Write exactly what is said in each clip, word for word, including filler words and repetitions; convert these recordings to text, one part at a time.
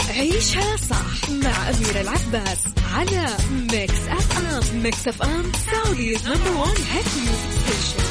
عيشها صح مع أميرة العباس على ميكس أف أم. ميكس أف أم سعوديز نمبر وان هيت ميوزك ستيشن.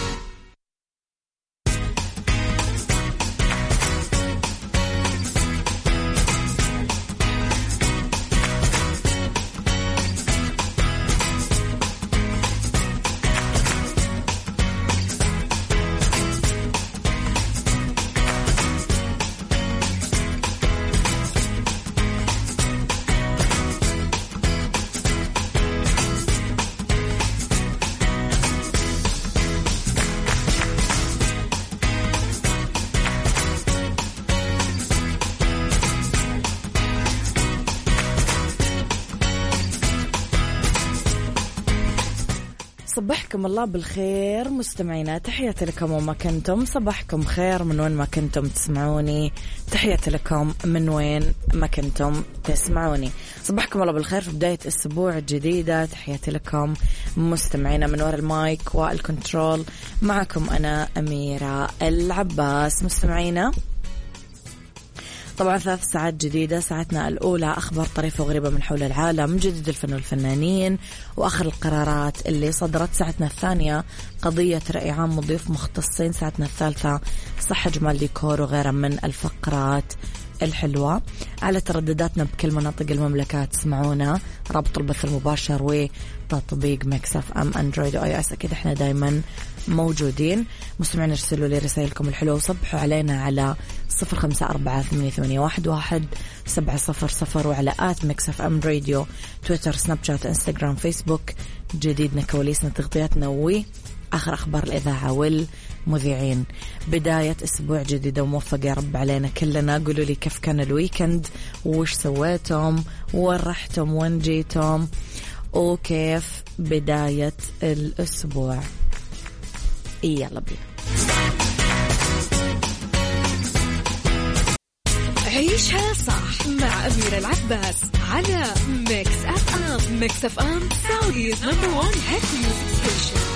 صبحكم الله بالخير مستمعينا، تحياتي لكم وما كنتم. صباحكم خير من وين ما كنتم تسمعوني، تحياتي لكم من وين ما كنتم تسمعوني. صباحكم الله بالخير في بداية أسبوع جديدة، تحياتي لكم مستمعينا من وراء المايك والكنترول. معكم أنا أميرة العباس. مستمعينا طبعا ثلاث ساعات جديدة، ساعتنا الأولى أخبار طريفة وغريبة من حول العالم، جديد الفن والفنانين وآخر القرارات اللي صدرت. ساعتنا الثانية قضية رأي عام وضيوف مختصين. ساعتنا الثالثة صحة جمال ديكور وغيرها من الفقرات الحلوة. على تردداتنا بكل مناطق المملكة تسمعونا، رابط البث المباشر وتطبيق ميكس أف أم أندرويد وآي أس. أكيد احنا دايما موجودين. مستمعين ارسلوا لي رسائلكم الحلوة وصبحوا علينا على صفر خمسة أربعة ثمانية ثمانية واحد واحد سبعة صفر صفر وعلى آت ميكس أف أم راديو، تويتر، سناب شات، انستغرام، فيسبوك. جديدنا، كواليسنا، تغطياتنا وآخر أخبار الإذاعة والمذيعين. بداية أسبوع جديدة وموفق يا رب علينا كلنا. قولوا لي كيف كان الويكند، وش سويتم، وين رحتم، وين جيتم، وكيف بداية الأسبوع. يلا بينا. عيشها صح مع أميرة العباس على ميكس أف أم. ميكس أف أم سعوديز نمبر وان هيت ميوزك ستيشن.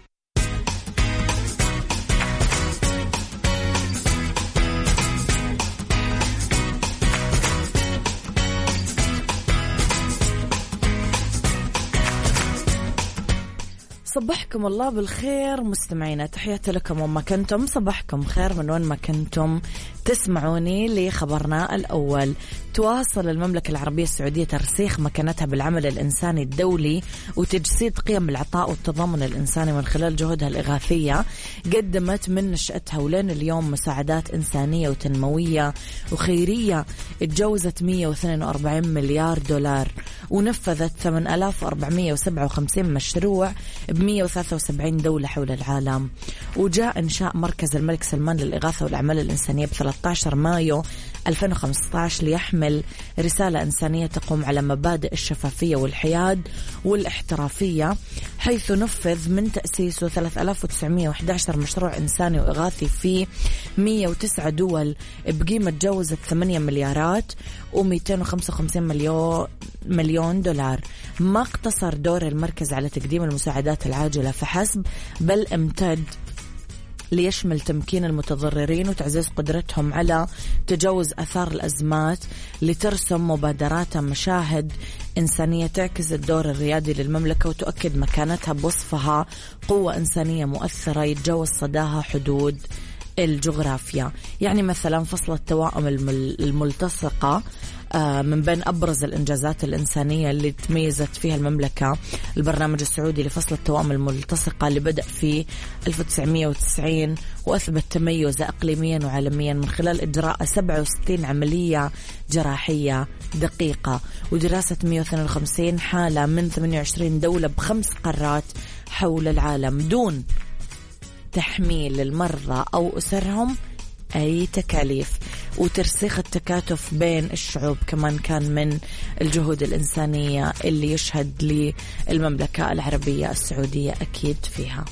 صبحكم الله بالخير مستمعينا، تحياتي لكم وما كنتم. صباحكم خير من وين ما كنتم تسمعوني. لخبرنا الأول، تواصل المملكة العربية السعودية ترسيخ مكانتها بالعمل الإنساني الدولي وتجسيد قيم العطاء والتضامن الإنساني من خلال جهودها الإغاثية. قدمت من نشأتها ولين اليوم مساعدات إنسانية وتنموية وخيرية تجاوزت مئة واثنين وأربعين مليار دولار، ونفذت ثمانية آلاف وأربعمئة وسبعة وخمسين مشروع ب مئة وثلاثة وسبعين دولة حول العالم. وجاء إنشاء مركز الملك سلمان للإغاثة والأعمال الإنسانية ب ثلاثة عشر مايو ألفين وخمسة عشر ليحمل رسالة إنسانية تقوم على مبادئ الشفافية والحياد والاحترافية، حيث نفذ من تأسيسه ثلاثة آلاف وتسعمئة وأحد عشر مشروع إنساني وإغاثي في مئة وتسعة دول بقيمة تجاوزت ثمانية مليارات ومئتين وخمسة وخمسين مليون مليون دولار. ما اقتصر دور المركز على تقديم المساعدات العاجلة فحسب، بل امتد ليشمل تمكين المتضررين وتعزيز قدرتهم على تجاوز آثار الأزمات، لترسم مبادرات مشاهد إنسانية تعكس الدور الريادي للمملكة وتؤكد مكانتها بوصفها قوة إنسانية مؤثرة يتجاوز صداها حدود الجغرافيا. يعني مثلا فصل التوائم الملتصقة من بين أبرز الإنجازات الإنسانية اللي تميزت فيها المملكة البرنامج السعودي لفصل التوائم الملتصقة اللي بدأ في ألف وتسعمئة وتسعين وأثبت تميزه إقليميا وعالميا من خلال إجراء سبعة وستين عملية جراحية دقيقة ودراسة مئة واثنين وخمسين حالة من ثمانية وعشرين دولة بخمس قارات حول العالم دون تحميل المرضى أو أسرهم أي تكاليف. وترسيخ التكاتف بين الشعوب كمان كان من الجهود الإنسانية اللي يشهد للمملكة العربية السعودية أكيد فيها.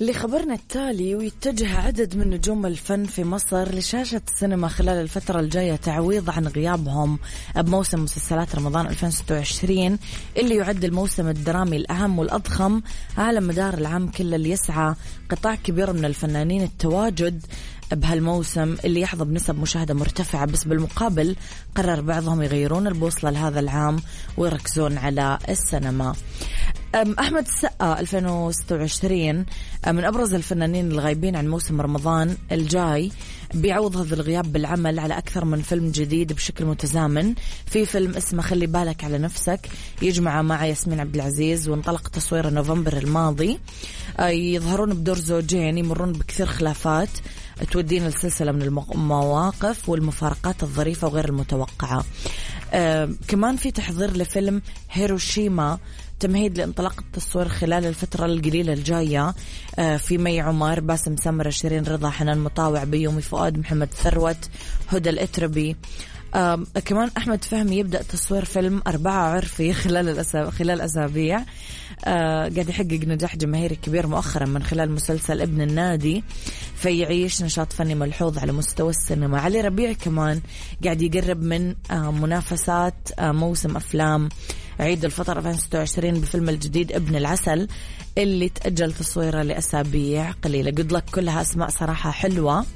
لخبرنا التالي، ويتجه عدد من نجوم الفن في مصر لشاشة السينما خلال الفترة الجاية تعويض عن غيابهم بموسم مسلسلات رمضان ألفين وستة وعشرين اللي يعد الموسم الدرامي الأهم والأضخم على مدار العام كله، اللي يسعى قطاع كبير من الفنانين التواجد بهالموسم اللي يحظى بنسب مشاهدة مرتفعة. بس بالمقابل قرر بعضهم يغيرون البوصلة لهذا العام ويركزون على السينما. أحمد السقا ألفين وستة وعشرين من أبرز الفنانين الغايبين عن موسم رمضان الجاي، بيعوض هذا الغياب بالعمل على أكثر من فيلم جديد بشكل متزامن. في فيلم اسمه خلي بالك على نفسك يجمع مع ياسمين عبد العزيز، وانطلق تصويره نوفمبر الماضي. يظهرون بدور زوجين يمرون بكثير خلافات تودينا لسلسلة من المواقف والمفارقات الظريفة وغير المتوقعة. آه كمان في تحضير لفيلم هيروشيما، تمهيد لانطلاق التصوير خلال الفترة القليلة الجاية. آه في مي عمر، باسم سمرة، شيرين رضا، حنان مطاوع، بيومي فؤاد، محمد ثروت، هدى الاتربي. آه كمان أحمد فهمي يبدأ تصوير فيلم أربعة عرفي خلال الأسابيع خلال أسابيع آه قاعد يحقق نجاح جماهيري كبير مؤخرا من خلال مسلسل ابن النادي، فيعيش نشاط فني ملحوظ على مستوى السينما. علي ربيع كمان قاعد يقرب من آه منافسات آه موسم أفلام عيد الفطر ألفين وستة وعشرين بفيلم الجديد ابن العسل اللي تأجل تصويره لأسابيع قليلة. قد لك، كلها أسماء صراحة حلوة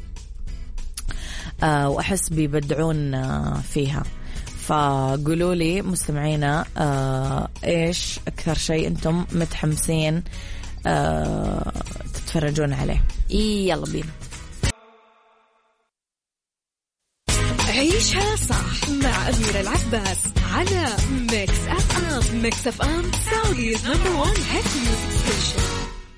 آه وأحس بيبدعون آه فيها. فقولوا لي مستمعينا آه إيش أكثر شيء أنتم متحمسين آه تتفرجون عليه. يلا بينا عيشها صح مع أميرة العباس على ميكس أف أم. ميكس أف أم سعوديز نمبر وان هيت ميوزك ستيشن.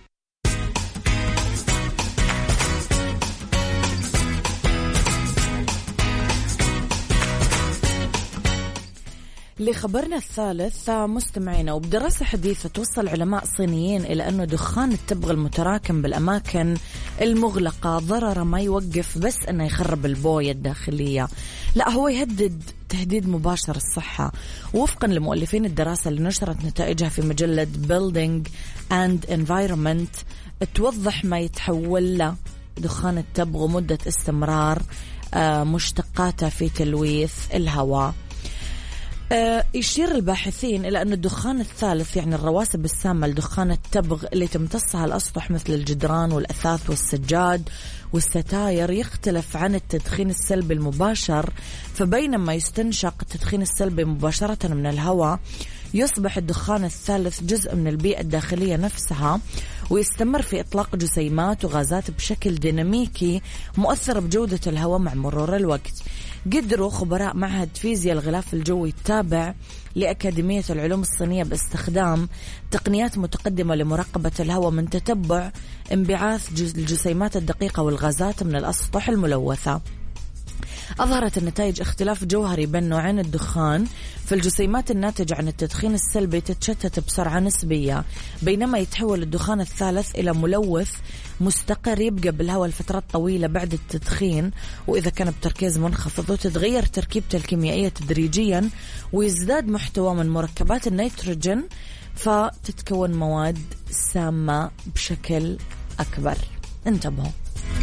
لخبرنا الثالث مستمعينا، وبدراسة حديثة توصل علماء صينيين إلى أنه دخان التبغ المتراكم بالأماكن المغلقة ضرر ما يوقف بس أنه يخرب البوية الداخلية، لا هو يهدد تهديد مباشر الصحة. وفقا لمؤلفين الدراسة اللي نشرت نتائجها في مجلة Building and Environment، توضح ما يتحول له دخان التبغ ومدة استمرار مشتقاته في تلويث الهواء. يشير الباحثين إلى أن الدخان الثالث، يعني الرواسب السامة لدخان التبغ اللي تمتصها الأسطح مثل الجدران والأثاث والسجاد والستاير، يختلف عن التدخين السلبي المباشر. فبينما يستنشق التدخين السلبي مباشرة من الهواء، يصبح الدخان الثالث جزء من البيئة الداخلية نفسها، ويستمر في إطلاق جسيمات وغازات بشكل ديناميكي مؤثر بجودة الهواء مع مرور الوقت. قدروا خبراء معهد فيزياء الغلاف الجوي التابع لأكاديمية العلوم الصينية باستخدام تقنيات متقدمة لمراقبة الهواء من تتبع انبعاث الجسيمات الدقيقة والغازات من الأسطح الملوثة. أظهرت النتائج اختلاف جوهري بين نوعين الدخان، فالجسيمات الناتجة عن التدخين السلبي تتشتت بسرعة نسبية، بينما يتحول الدخان الثالث إلى ملوث مستقر يبقى بالهواء لفترات طويلة بعد التدخين، وإذا كان بتركيز منخفض، وتتغير تركيبته الكيميائية تدريجيا، ويزداد محتوى من مركبات النيتروجين، فتتكون مواد سامة بشكل أكبر. انتبهوا.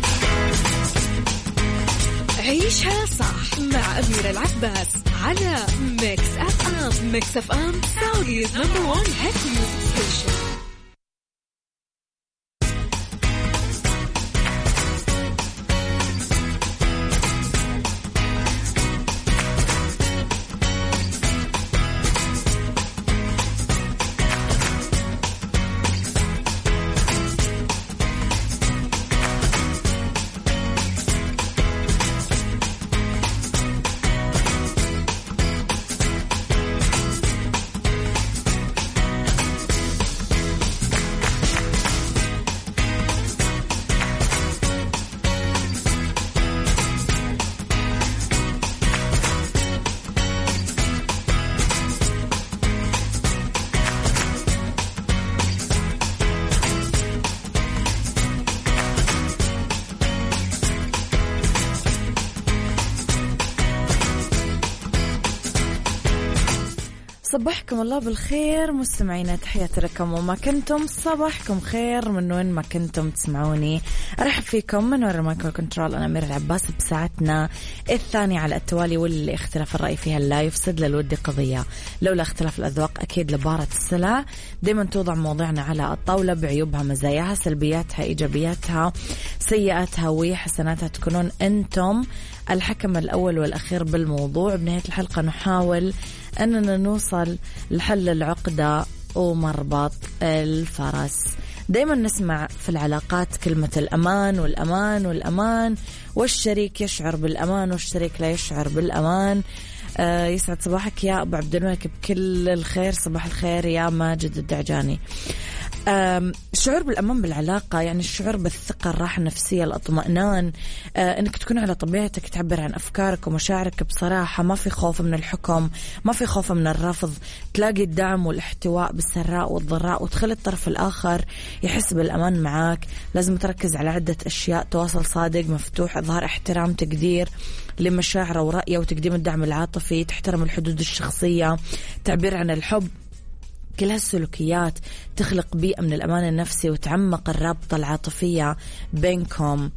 عيشها صح مع أميرة العباس على ميكس أف أم. ميكس أف أم سعوديز نمبر وان هيت ميوزك ستيشن. صبحكم الله بالخير مستمعينا، تحياتي لكم وما كنتم. صباحكم خير من وين ما كنتم تسمعوني. أرحب فيكم من وراء المايكرو كنترول، أنا أميرة العباس بساعتنا الثانية على التوالي، واللي اختلاف الرأي فيها لا يفسد للود قضية. لولا اختلاف الأذواق أكيد لبارة السلع. دايما توضع مواضيعنا على الطاولة بعيوبها مزاياها سلبياتها إيجابياتها سيئاتها وحسناتها، تكونون أنتم الحكم الأول والأخير بالموضوع. بنهاية الحلقة نحاول أننا نوصل لحل العقدة ومربط الفرس. دايما نسمع في العلاقات كلمة الأمان والأمان والأمان، والشريك يشعر بالأمان والشريك لا يشعر بالأمان. آه يسعد صباحك يا أبو عبد الملك بكل الخير. صباح الخير يا ماجد الدعجاني. الشعور بالأمان بالعلاقة يعني الشعور بالثقة، الراحة النفسية، الاطمئنان، آه انك تكون على طبيعتك، تعبر عن أفكارك ومشاعرك بصراحة، ما في خوف من الحكم، ما في خوف من الرفض، تلاقي الدعم والاحتواء بالسراء والضراء، وتخلي الطرف الآخر يحس بالأمان معاك. لازم تركز على عدة أشياء: تواصل صادق مفتوح، إظهار احترام تقدير لمشاعره ورأيه، وتقديم الدعم العاطفي، تحترم الحدود الشخصية، تعبير عن الحب. كل هالسلوكيات تخلق بيئة من الأمان النفسي وتعمق الرابطة العاطفية بينكم.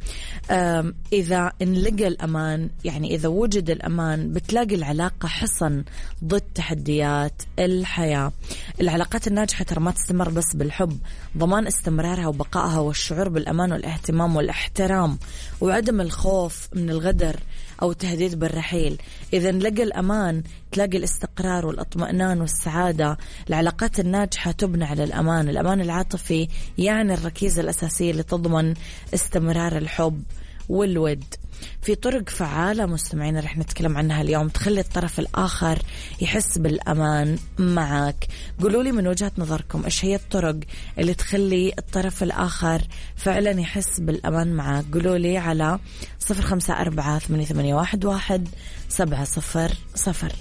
إذا انلقى الأمان، يعني إذا وجد الأمان، بتلاقي العلاقة حصن ضد تحديات الحياة. العلاقات الناجحة ترى ما تستمر بس بالحب، ضمان استمرارها وبقائها والشعور بالأمان والاهتمام والاحترام وعدم الخوف من الغدر أو تهديد بالرحيل. إذا نلقى الأمان تلاقي الاستقرار والأطمئنان والسعادة. العلاقات الناجحة تبنى على الأمان. الأمان العاطفي يعني الركيزة الأساسية اللي تضمن استمرار الحب والود. في طرق فعالة مستمعين رح نتكلم عنها اليوم تخلي الطرف الآخر يحس بالأمان معك. قولوا لي من وجهة نظركم إيش هي الطرق اللي تخلي الطرف الآخر فعلا يحس بالأمان معك. قولوا لي على صفر خمسة أربعة ثمانية ثمانية واحد واحد سبعة صفر صفر.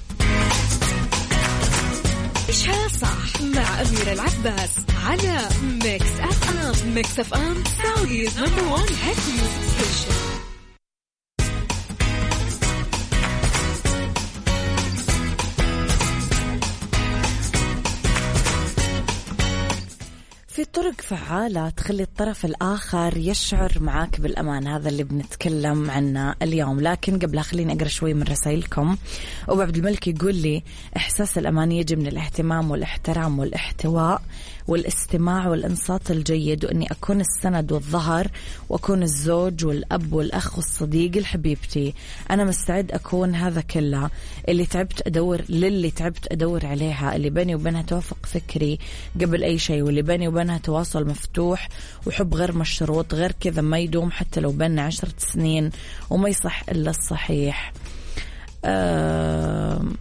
عيشها صح مع أميرة العباس على ميكس أف أم. ميكس أف أم سعوديز نمبر وان هيت ميوزك ستيشن. في طرق فعالة تخلي الطرف الآخر يشعر معاك بالأمان، هذا اللي بنتكلم عنه اليوم. لكن قبل خليني أقرأ شوي من رسائلكم. أبو عبد الملك يقول لي إحساس الأمان يجي من الاهتمام والاحترام والاحتواء والاستماع والإنصات الجيد، وأني أكون السند والظهر، وأكون الزوج والأب والأخ والصديق الحبيبتي. أنا مستعد أكون هذا كله. اللي تعبت أدور للي تعبت أدور عليها، اللي بيني وبينها توافق فكري قبل أي شيء، واللي بيني وبينها تواصل مفتوح وحب غير مشروط. غير كذا ما يدوم حتى لو بيننا عشرة سنين، وما يصح إلا الصحيح. أه...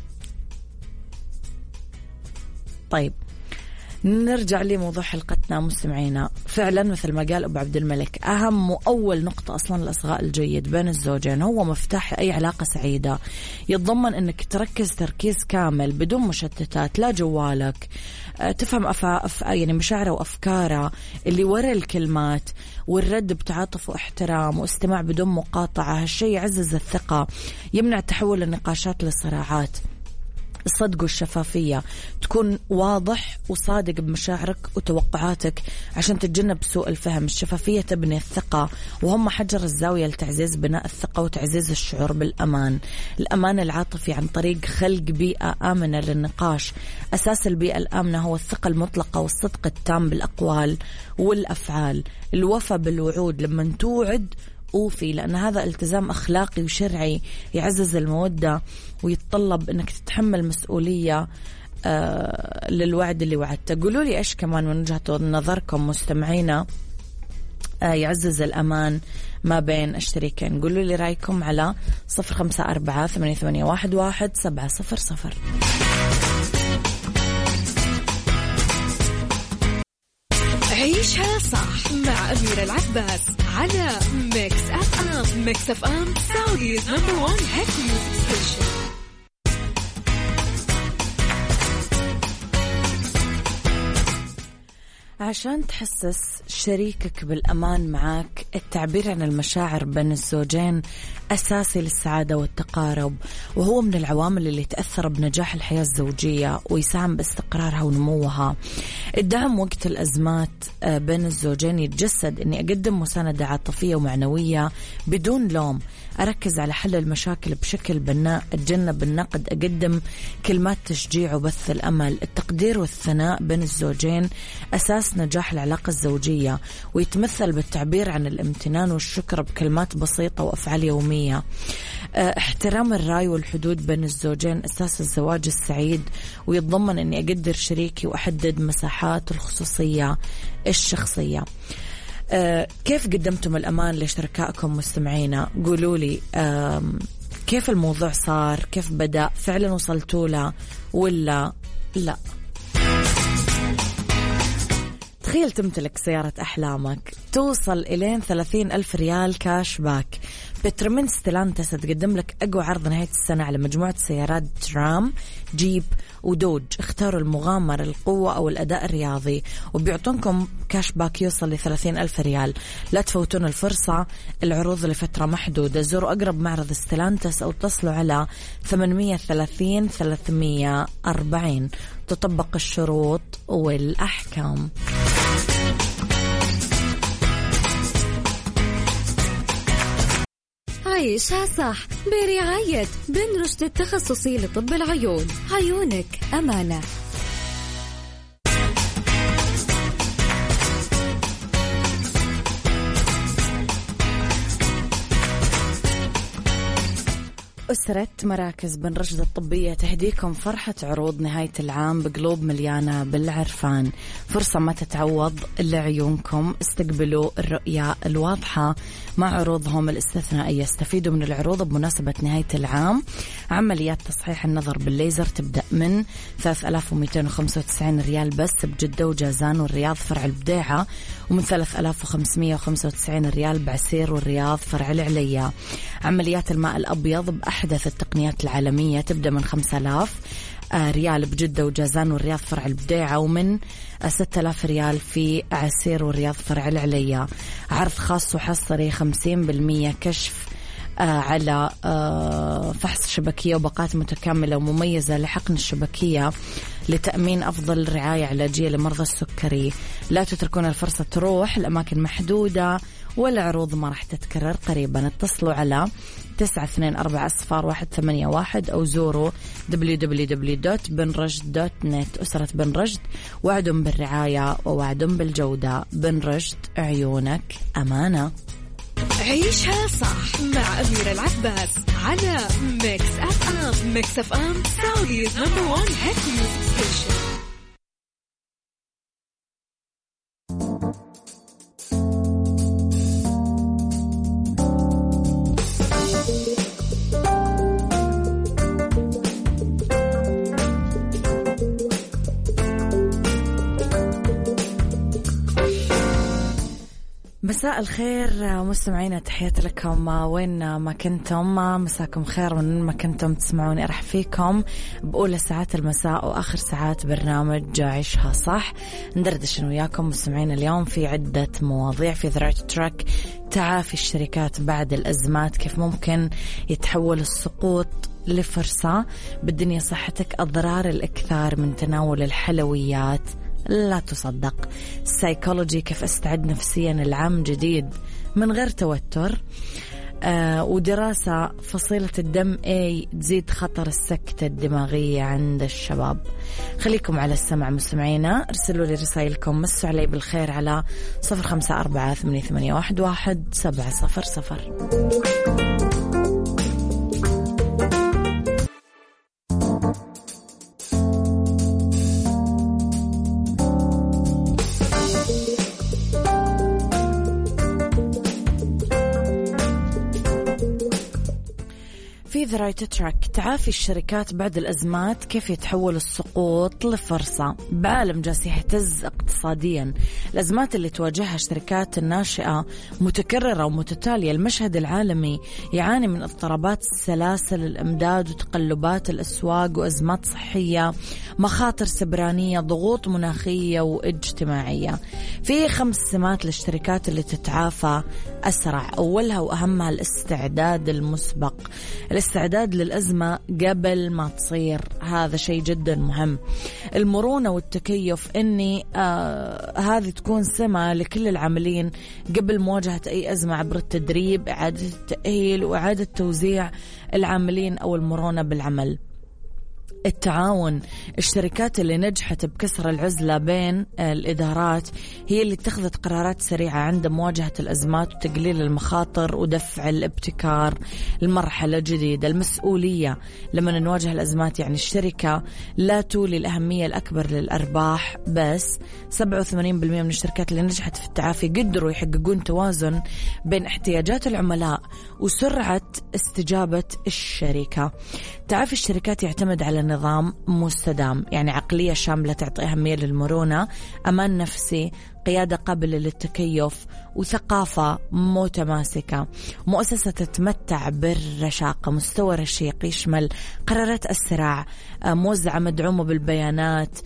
طيب نرجع لموضوع حلقتنا مستمعينا. فعلا مثل ما قال أبو عبد الملك، أهم وأول نقطة أصلا الإصغاء الجيد بين الزوجين هو مفتاح أي علاقة سعيدة. يتضمن أنك تركز تركيز كامل بدون مشتتات، لا جوالك، تفهم أفا أف يعني مشاعره وأفكاره اللي وراء الكلمات، والرد بتعاطف واحترام واستماع بدون مقاطعة. هالشيء يعزز الثقة، يمنع تحول النقاشات لصراعات. الصدق والشفافية، تكون واضح وصادق بمشاعرك وتوقعاتك عشان تتجنب سوء الفهم. الشفافية تبني الثقة، وهم حجر الزاوية لتعزيز بناء الثقة وتعزيز الشعور بالأمان. الأمان العاطفي عن طريق خلق بيئة آمنة للنقاش. أساس البيئة الآمنة هو الثقة المطلقة والصدق التام بالأقوال والأفعال. الوفاء بالوعود، لما توعد أوفي، لأن هذا التزام أخلاقي وشرعي يعزز المودة، ويتطلب أنك تتحمل مسؤولية آه للوعد اللي وعدته. قولوا لي إيش كمان من وجهة نظركم مستمعينا آه يعزز الأمان ما بين الشريكين. قولوا لي رأيكم على صفر خمسة أربعة ثمانية ثمانية واحد واحد سبعة صفر صفر. عيشها صح مع أميرة العباس على ميكس أف أم. ميكس أف أم سعوديز نمبر وان هيت ميوزك ستيشن. عشان تحسس شريكك بالأمان معك، التعبير عن المشاعر بين الزوجين أساسي للسعادة والتقارب، وهو من العوامل اللي تأثر بنجاح الحياة الزوجية ويساهم باستقرارها ونموها. الدعم وقت الأزمات بين الزوجين يتجسد أني أقدم مساندة عاطفية ومعنوية بدون لوم، أركز على حل المشاكل بشكل بناء، أتجنب النقد، أقدم كلمات تشجيع وبث الأمل. التقدير والثناء بين الزوجين أساس نجاح العلاقة الزوجية، ويتمثل بالتعبير عن الامتنان والشكر بكلمات بسيطة وأفعال يومية. احترام الرأي والحدود بين الزوجين أساس الزواج السعيد، ويتضمن أني أقدر شريكي وأحدد مساحات الخصوصية الشخصية. أه كيف قدمتم الأمان لشركائكم مستمعينا؟ قولوا لي أه كيف الموضوع صار، كيف بدأ، فعلا وصلتوا له ولا لا؟ تخيل تمتلك سيارة أحلامك توصل إلين ثلاثين ألف ريال كاش باك. بترمين ستيلانتس تقدم لك أقوى عرض نهاية السنة على مجموعة سيارات ترام، جيب ودوج. اختاروا المغامرة، القوة أو الأداء الرياضي، وبيعطونكم كاش باك يوصل لثلاثين ألف ريال. لا تفوتون الفرصة، العروض لفترة محدودة. زوروا أقرب معرض ستيلانتس أو اتصلوا على ثمانمية وثلاثين ثلاثمية وأربعين. تطبق الشروط والأحكام. عيشها صح برعاية بن رشد التخصصي لطب العيون. عيونك أمانة. أسرة مراكز بن رشد الطبية تهديكم فرحة عروض نهاية العام بقلوب مليانة بالعرفان. فرصة ما تتعوض لعيونكم. استقبلوا الرؤية الواضحة مع عروضهم الاستثنائية. استفيدوا من العروض بمناسبة نهاية العام. عمليات تصحيح النظر بالليزر تبدأ من ثلاثة آلاف ومئتين وخمسة وتسعين ريال بس بجدة وجازان والرياض فرع البديعة، ومن ثلاثة آلاف وخمسمية وخمسة وتسعين ريال بعسير والرياض فرع العليا. عمليات الماء الأبيض بأحدث التقنيات العالمية تبدأ من خمسة آلاف ريال بجدة وجازان والرياض فرع البديعة، ومن ستة آلاف ريال في عسير والرياض فرع العليا. عرض خاص وحصري خمسين بالمية كشف على فحص شبكية وباقات متكاملة ومميزة لحقن الشبكية لتأمين أفضل رعاية علاجية لمرضى السكري. لا تتركون الفرصة تروح، الأماكن محدودة والعروض ما راح تتكرر قريبا. اتصلوا على تسعة اثنين أربعة صفار واحد ثمانية واحد أو زوروا دبليو دبليو دبليو دوت بن رشد دوت نت. أسرة بن رشد، وعد بالرعاية ووعد بالجودة. بن رشد، عيونك أمانة. عيشها صح مع أميرة العباس على ميكس أف أم. ميكس أف أم سعوديز نمبر وان هيت ميوزك ستيشن. مساء الخير مستمعينا، تحياتي لكم وين ما كنتم. مساكم خير من ما كنتم تسمعوني. أرحب فيكم بأولى ساعات المساء وآخر ساعات برنامج عيشها صح. ندردش وياكم مستمعينا اليوم في عدة مواضيع. في ذراع تراك تعافي الشركات بعد الأزمات، كيف ممكن يتحول السقوط لفرصة. بالدنيا صحتك، أضرار الإكثار من تناول الحلويات لا تصدق. السايكولوجي، كيف أستعد نفسيا للعام جديد من غير توتر. آه ودراسة فصيلة الدم A تزيد خطر السكتة الدماغية عند الشباب. خليكم على السمع مستمعينا. ارسلوا لي رسائلكم، مسوا علي بالخير على صفر خمسة أربعة ثمانية ثمانية واحد واحد سبعة صفر صفر. في ذا رايت تراك. تعافي الشركات بعد الأزمات، كيف يتحول السقوط لفرصة بعالم جالس يهتز اقتصاديا. الأزمات اللي تواجهها الشركات الناشئة متكررة ومتتالية. المشهد العالمي يعاني من اضطرابات سلاسل الإمداد وتقلبات الأسواق وأزمات صحية، مخاطر سبرانية، ضغوط مناخية واجتماعية. في خمس سمات للشركات اللي تتعافى أسرع. أولها وأهمها الاستعداد المسبق، الاستعداد للأزمة قبل ما تصير. هذا شيء جدا مهم. المرونة والتكيف، إني آه هذه تكون سمة لكل العاملين قبل مواجهة أي أزمة عبر التدريب، إعادة التأهيل وإعادة توزيع العاملين أو المرونة بالعمل. التعاون، الشركات اللي نجحت بكسر العزلة بين الإدارات هي اللي اتخذت قرارات سريعة عند مواجهة الأزمات وتقليل المخاطر ودفع الابتكار لمرحلة جديدة. المسؤولية لما نواجه الأزمات، يعني الشركة لا تولي الأهمية الأكبر للأرباح بس. سبعة وثمانين بالمئة من الشركات اللي نجحت في التعافي قدروا يحققون توازن بين احتياجات العملاء وسرعة استجابة الشركة. تعافي الشركات يعتمد على نظام مستدام، يعني عقلية شاملة تعطي أهمية للمرونة، أمان نفسي، قيادة قابلة للتكيف، وثقافة متماسكة. مؤسسة تتمتع بالرشاقة، مستوى رشيق يشمل قرارات أسرع، موزعة مدعومة بالبيانات،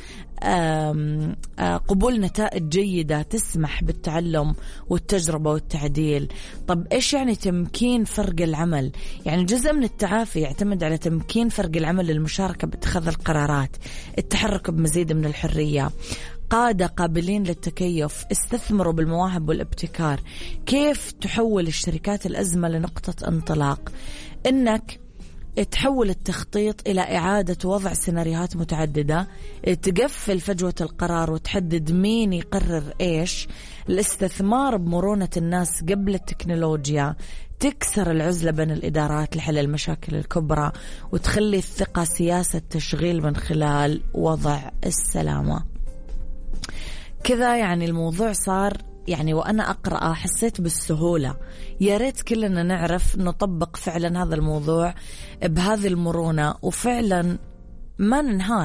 قبول نتائج جيدة تسمح بالتعلم والتجربة والتعديل. طب إيش يعني تمكين فرق العمل؟ يعني جزء من التعافي يعتمد على تمكين فرق العمل للمشاركة باتخاذ القرارات، التحرك بمزيد من الحرية، قادة قابلين للتكيف، استثمروا بالمواهب والابتكار. كيف تحول الشركات الأزمة لنقطة انطلاق؟ إنك تحول التخطيط إلى إعادة وضع سيناريوهات متعددة، تقفل فجوة القرار وتحدد مين يقرر إيش، الاستثمار بمرونة الناس قبل التكنولوجيا، تكسر العزلة بين الإدارات لحل المشاكل الكبرى، وتخلي الثقة سياسة تشغيل من خلال وضع السلامة. كذا يعني الموضوع صار، يعني وأنا أقرأ حسيت بالسهولة. يا ريت كلنا نعرف نطبق فعلا هذا الموضوع بهذه المرونة وفعلا ما ننهار.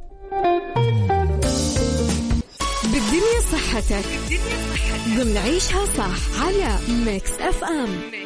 بالدنيا صحتك ضمن عيشها صح على ميكس أف أم.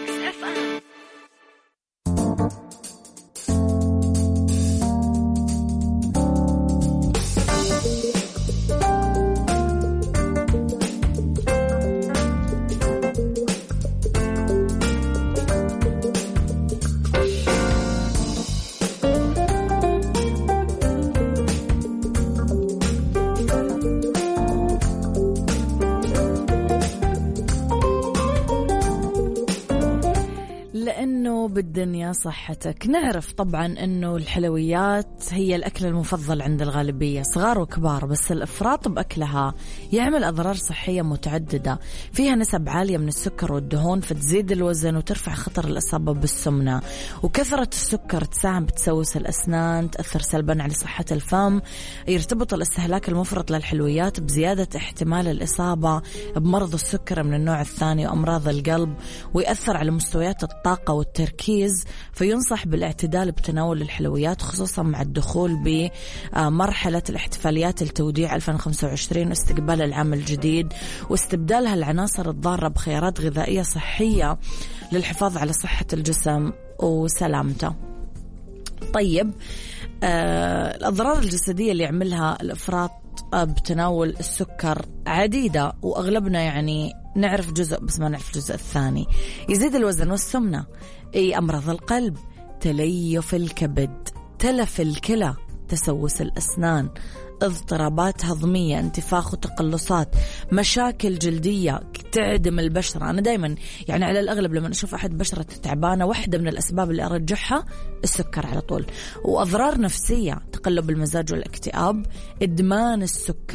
بالدنيا صحتك. نعرف طبعا أنه الحلويات هي الأكل المفضل عند الغالبية صغار وكبار، بس الإفراط بأكلها يعمل أضرار صحية متعددة. فيها نسب عالية من السكر والدهون فتزيد الوزن وترفع خطر الإصابة بالسمنة. وكثرة السكر تساهم بتسوس الأسنان، تأثر سلبا على صحة الفم. يرتبط الاستهلاك المفرط للحلويات بزيادة احتمال الإصابة بمرض السكر من النوع الثاني وأمراض القلب، ويأثر على مستويات الطاقة والتركيز. فينصح بالاعتدال بتناول الحلويات خصوصا مع الدخول بمرحلة الاحتفاليات التوديع ألفين وخمسة وعشرين واستقبال العام الجديد، واستبدالها العناصر الضارة بخيارات غذائية صحية للحفاظ على صحة الجسم وسلامته. طيب آه الأضرار الجسدية اللي يعملها الإفراط بتناول السكر عديدة، وأغلبنا يعني نعرف جزء بس ما نعرف الجزء الثاني. يزيد الوزن والسمنة، أي أمراض القلب، تليف الكبد، تلف الكلى، تسوس الأسنان، اضطرابات هضمية، انتفاخ وتقلصات، مشاكل جلدية، تعدم البشرة. أنا دايما يعني على الأغلب لما أشوف أحد بشرة تعبانة واحدة من الأسباب اللي أرجحها السكر على طول. وأضرار نفسية، تقلب المزاج والاكتئاب، إدمان السكر،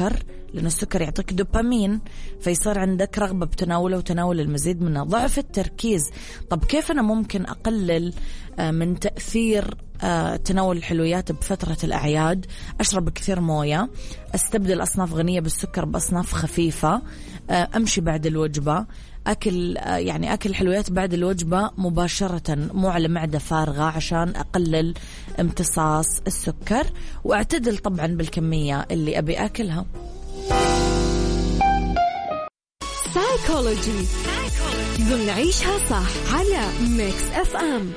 لأن السكر يعطيك دوبامين فيصير عندك رغبة بتناوله وتناول المزيد منه. ضعف التركيز، طب كيف أنا ممكن أقلل من تأثير تناول الحلويات بفترة الأعياد؟ أشرب كثير موية، أستبدل أصناف غنية بالسكر بأصناف خفيفة، أمشي بعد الوجبة، أكل يعني أكل الحلويات بعد الوجبة مباشرة مو على معدة فارغة عشان أقلل امتصاص السكر، وأعتدل طبعا بالكمية اللي أبي أكلها. سايكولوجي ضمن نعيشها صح على ميكس اف ام.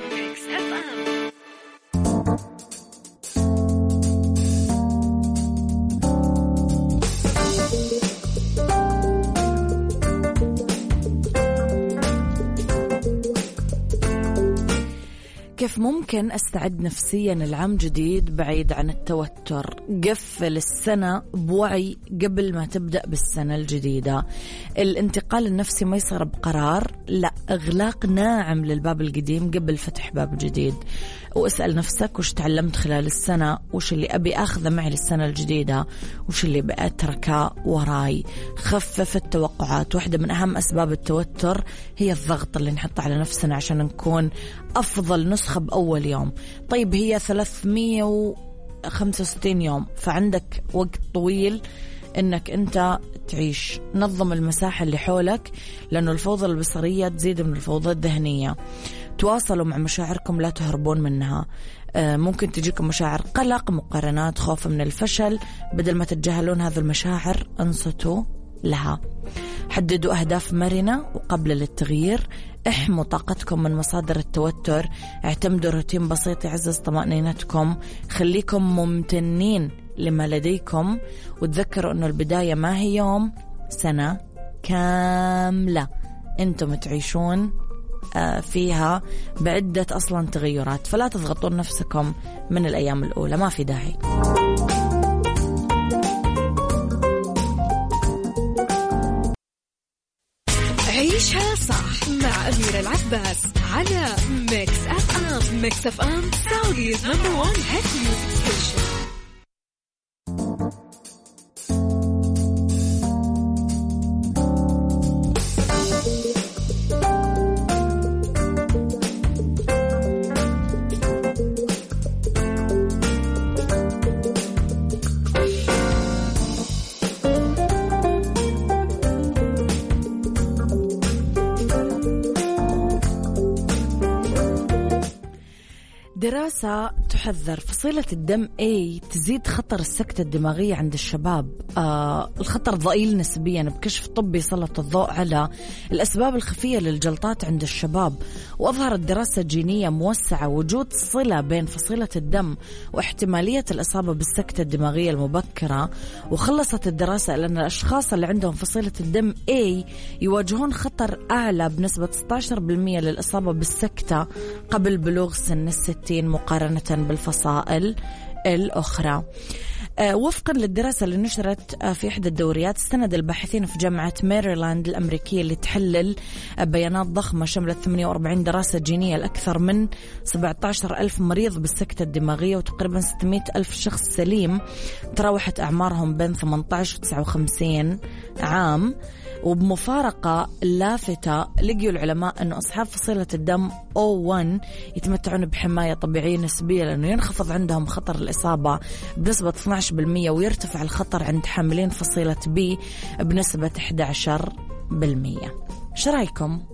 كيف ممكن أستعد نفسيا لعام جديد بعيد عن التوتر؟ قفل السنة بوعي قبل ما تبدأ بالسنة الجديدة. الانتقال النفسي ما يصير بقرار، لا، إغلاق ناعم للباب القديم قبل فتح باب جديد. واسأل نفسك وش تعلمت خلال السنة، وش اللي أبي أخذه معي للسنة الجديدة، وش اللي بأتركه وراي. خفف التوقعات. واحدة من أهم أسباب التوتر هي الضغط اللي نحطه على نفسنا عشان نكون أفضل نسخة بأول يوم. طيب هي ثلاثمية وخمسة وستين يوم، فعندك وقت طويل إنك أنت تعيش. نظم المساحة اللي حولك، لأنه الفوضى البصرية تزيد من الفوضى الذهنية. تواصلوا مع مشاعركم، لا تهربون منها. ممكن تجيكم مشاعر قلق، مقارنات، خوف من الفشل. بدل ما تتجاهلون هذه المشاعر انصتوا لها. حددوا أهداف مرنة وقبل للتغيير. احموا طاقتكم من مصادر التوتر. اعتمدوا روتين بسيط يعزز طمأنينتكم. خليكم ممتنين لما لديكم، وتذكروا أنه البداية ما هي يوم، سنة كاملة انتم تعيشون فيها بعدة أصلا تغيرات. فلا تضغطون نفسكم من الأيام الأولى، ما في داعي. عيشها صح مع أميرة العباس على ميكس أف أم. ميكس أف أم سعوديز نمبر وان هيت ميوزك ستيشن. دراسة تحذر فصيلة الدم A تزيد خطر السكتة الدماغية عند الشباب. آه الخطر ضئيل نسبيا. بكشف طبي سلط الضوء على الأسباب الخفية للجلطات عند الشباب، وأظهرت دراسة جينية موسعة وجود صلة بين فصيلة الدم واحتمالية الإصابة بالسكتة الدماغية المبكرة. وخلصت الدراسة إلى أن الأشخاص اللي عندهم فصيلة الدم A يواجهون خطر أعلى بنسبة ستة عشر بالمئة للإصابة بالسكتة قبل بلوغ سن الستين مقارنة بالفصائل الأخرى. آه وفقا للدراسة اللي نشرت آه في إحدى الدوريات، استند الباحثين في جامعة ماريلاند الأمريكية اللي تحلل آه بيانات ضخمة شملت ثمانية وأربعين دراسة جينية لأكثر من سبعة عشر ألف مريض بالسكتة الدماغية وتقريبا ستمائة ألف شخص سليم تراوحت أعمارهم بين ثمانية عشر و تسعة وخمسين عام. وبمفارقة لافتة لقيوا العلماء أن أصحاب فصيلة الدم أو واحد يتمتعون بحماية طبيعية نسبية، لأنه ينخفض عندهم خطر الإصابة بنسبة اثني عشر بالمئة ويرتفع الخطر عند حاملين فصيلة B بنسبة أحد عشر بالمئة. شو رأيكم؟